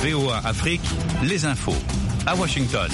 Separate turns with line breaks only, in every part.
VOA Afrique, les infos. À Washington.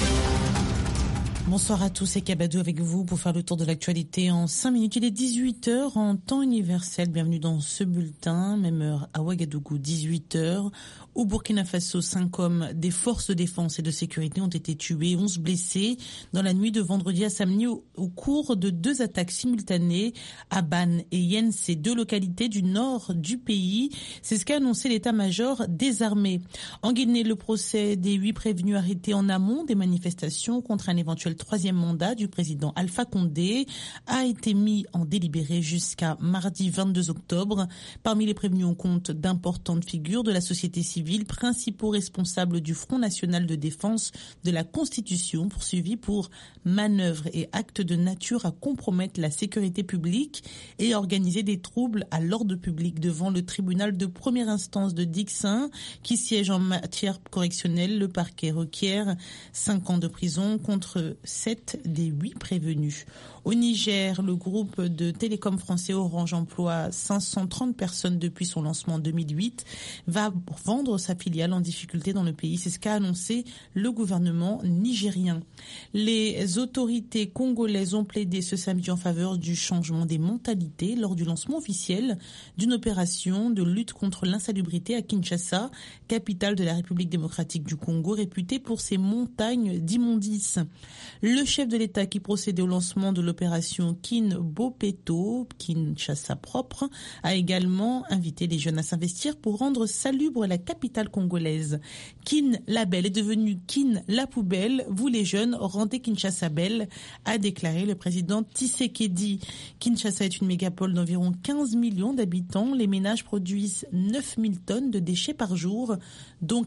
Bonsoir à tous, c'est Kabadou avec vous pour faire le tour de l'actualité en 5 minutes. Il est 18h en temps universel. Bienvenue dans ce bulletin. Même heure à Ouagadougou, 18h. Au Burkina Faso, 5 hommes des forces de défense et de sécurité ont été tués, 11 blessés dans la nuit de vendredi à samedi au cours de 2 attaques simultanées à Ban et Yense, 2 localités du nord du pays. C'est ce qu'a annoncé l'état-major des armées. En Guinée, le procès des 8 prévenus arrêtés en amont des manifestations contre un éventuel 3e mandat du président Alpha Condé a été mis en délibéré jusqu'à mardi 22 octobre. Parmi les prévenus, on compte d'importantes figures de la société civile, principaux responsables du Front national de défense de la Constitution, poursuivis pour manœuvres et actes de nature à compromettre la sécurité publique et organiser des troubles à l'ordre public devant le tribunal de première instance de Dixin, qui siège en matière correctionnelle. Le parquet requiert 5 ans de prison contre 7 des 8 prévenus. Au Niger, le groupe de télécom français Orange emploie 530 personnes depuis son lancement en 2008, va vendre sa filiale en difficulté dans le pays. C'est ce qu'a annoncé le gouvernement nigérien. Les autorités congolaises ont plaidé ce samedi en faveur du changement des mentalités lors du lancement officiel d'une opération de lutte contre l'insalubrité à Kinshasa, capitale de la République démocratique du Congo, réputée pour ses montagnes d'immondices. Le chef de l'État qui procédait au lancement de l'opération Kin Bopeto, Kinshasa propre, a également invité les jeunes à s'investir pour rendre salubre la capitale congolaise. Kin la belle est devenue Kin la poubelle. Vous les jeunes, rendez Kinshasa belle, a déclaré le président Tshisekedi. Kinshasa est une mégapole d'environ 15 millions d'habitants. Les ménages produisent 9000 tonnes de déchets par jour, dont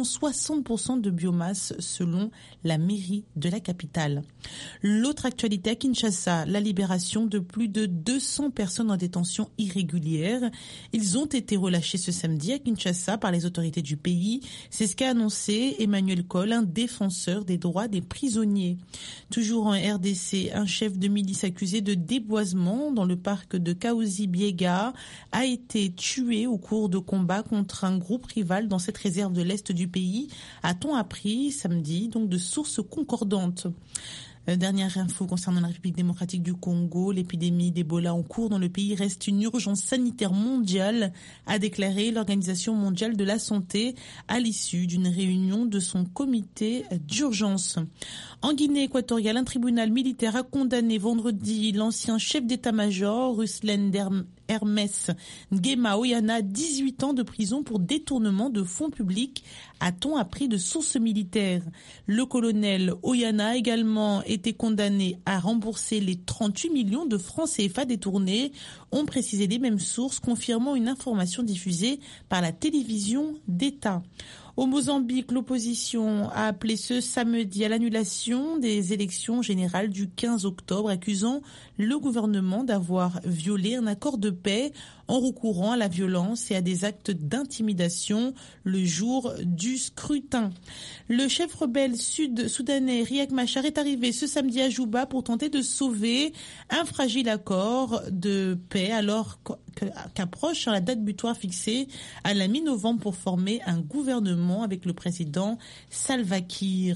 60% de biomasse selon la mairie de la capitale. L'autre actualité à Kinshasa, la libération de plus de 200 personnes en détention irrégulière. Ils ont été relâchés ce samedi à Kinshasa par les autorités du pays. C'est ce qu'a annoncé Emmanuel Kohl, un défenseur des droits des prisonniers. Toujours en RDC, un chef de milice accusé de déboisement dans le parc de Kaouzi-Biega a été tué au cours de combats contre un groupe rival dans cette réserve de l'Est du pays, a-t-on appris samedi, donc de sources concordantes. Dernière info concernant la République démocratique du Congo, l'épidémie d'Ebola en cours dans le pays reste une urgence sanitaire mondiale, a déclaré l'Organisation mondiale de la santé à l'issue d'une réunion de son comité d'urgence. En Guinée équatoriale, un tribunal militaire a condamné vendredi l'ancien chef d'état-major, Ruslen Hermès Nguema Oyana, à 18 ans de prison pour détournement de fonds publics, a-t-on appris de sources militaires. Le colonel Oyana a également été condamné à rembourser les 38 millions de francs CFA détournés, ont précisé les mêmes sources, confirmant une information diffusée par la télévision d'État. Au Mozambique, l'opposition a appelé ce samedi à l'annulation des élections générales du 15 octobre, accusant le gouvernement d'avoir violé un accord de paix en recourant à la violence et à des actes d'intimidation le jour du scrutin. Le chef rebelle sud-soudanais Riek Machar est arrivé ce samedi à Juba pour tenter de sauver un fragile accord de paix alors qu'approche la date butoir fixée à la mi-novembre pour former un gouvernement avec le président Salva Kiir.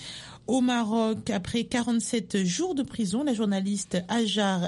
Au Maroc, après 47 jours de prison, la journaliste Hajar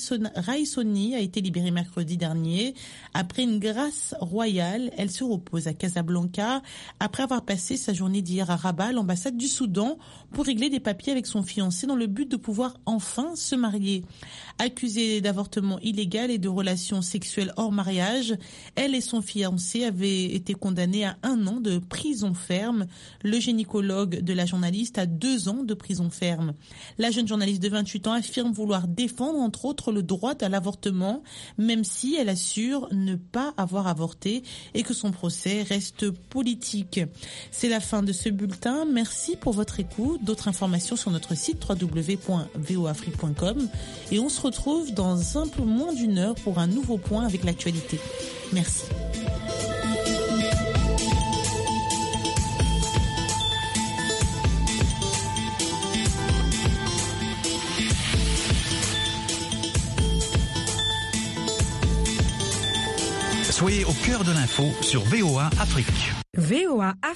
Raissoni a été libérée mercredi dernier. Après une grâce royale, elle se repose à Casablanca après avoir passé sa journée d'hier à Rabat, l'ambassade du Soudan, pour régler des papiers avec son fiancé dans le but de pouvoir enfin se marier. Accusée d'avortement illégal et de relations sexuelles hors mariage, elle et son fiancé avaient été condamnés à 1 an de prison ferme. Le gynécologue de la journaliste a 2 ans de prison ferme. La jeune journaliste de 28 ans affirme vouloir défendre entre autres le droit à l'avortement, même si elle assure ne pas avoir avorté et que son procès reste politique. C'est la fin de ce bulletin. Merci pour votre écoute. D'autres informations sur notre site www.voafrique.com et on se retrouve dans un peu moins d'1 heure pour un nouveau point avec l'actualité. Merci.
Soyez au cœur de l'info sur VOA Afrique.
VOA